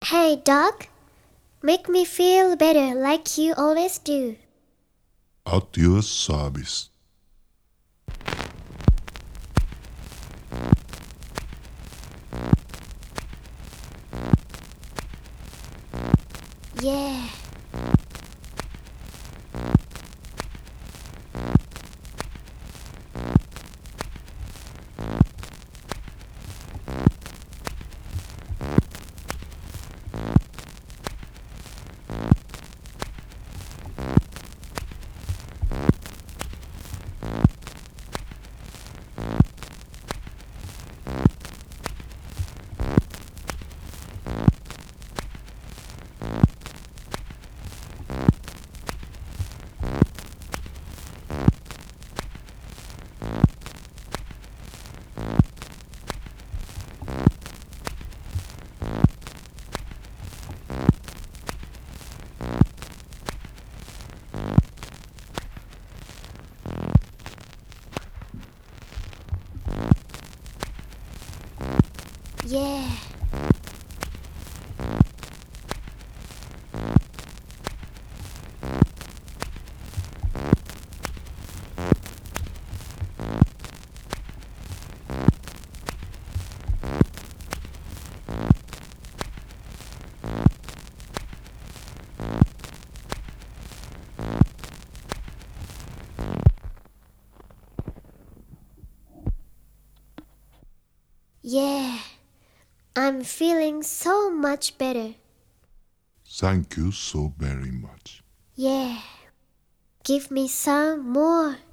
Hey, dog. Make me feel better like you always do. At your service. Yeah. Yeah. Yeah. I'm feeling so much better. Thank you so very much. Yeah. Give me some more.